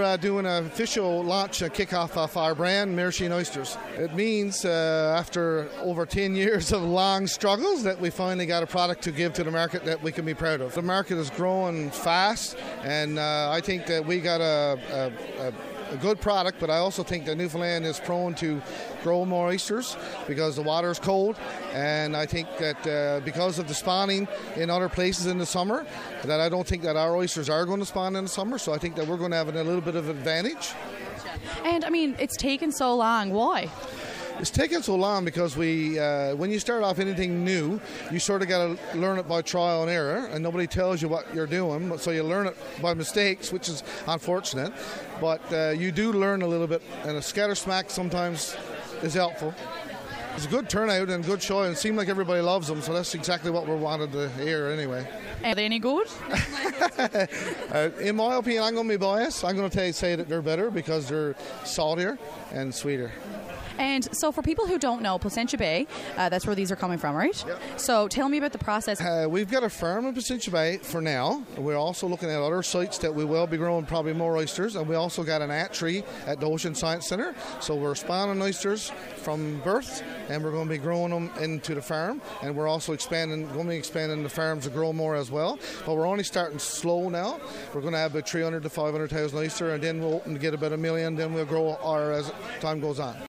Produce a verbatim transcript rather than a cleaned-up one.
uh, doing an official launch and kickoff of our brand, Maraschino Oysters. It means uh, after over ten years of long struggles that we finally got a product to give to the market that we can be proud of. The market is growing fast, and uh, I think that we got a, a, a a good product, but I also think that Newfoundland is prone to grow more oysters because the water is cold, and I think that uh, because of the spawning in other places in the summer, that I don't think that our oysters are going to spawn in the summer, so I think that we're going to have a little bit of advantage. And I mean, it's taken so long. Why? It's taken so long because we, uh, when you start off anything new, you sort of got to learn it by trial and error, and nobody tells you what you're doing, so you learn it by mistakes, which is unfortunate. But uh, you do learn a little bit, and a scatter smack sometimes is helpful. It's a good turnout and good show, and it seemed like everybody loves them, so that's exactly what we wanted to hear anyway. Are they any good? uh, in my opinion, I'm going to be biased. I'm going to say that they're better because they're saltier and sweeter. And so for people who don't know, Placentia Bay, uh, that's where these are coming from, right? Yep. So tell me about the process. Uh, we've got a farm in Placentia Bay for now. We're also looking at other sites that we will be growing probably more oysters. And we also got an hatchery at the Ocean Science Centre. So we're spawning oysters from birth, and we're going to be growing them into the farm. And we're also expanding, going to be expanding the farms to grow more as well. But we're only starting slow now. We're going to have about three hundred to five hundred thousand oyster, and then we'll open to get about a million. Then we'll grow our as time goes on.